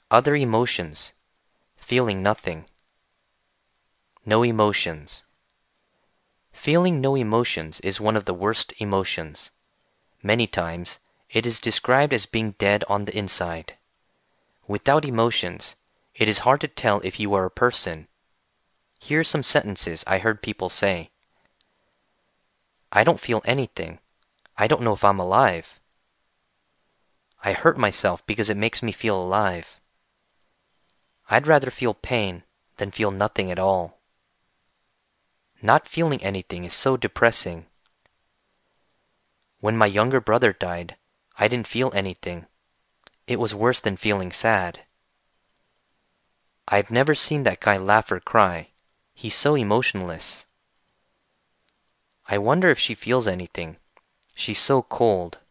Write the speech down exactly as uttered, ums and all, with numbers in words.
Other emotions. Feeling nothing. No emotions. Feeling no emotions is one of the worst emotions. Many times, it is described as being dead on the inside. Without emotions, it is hard to tell if you are a person. Here are some sentences I heard people say. I don't feel anything. I don't know if I'm alive. I hurt myself because it makes me feel alive. I'd rather feel pain than feel nothing at all. Not feeling anything is so depressing. When my younger brother died, I didn't feel anything. It was worse than feeling sad. I've never seen that guy laugh or cry. He's so emotionless. I wonder if she feels anything. She's so cold.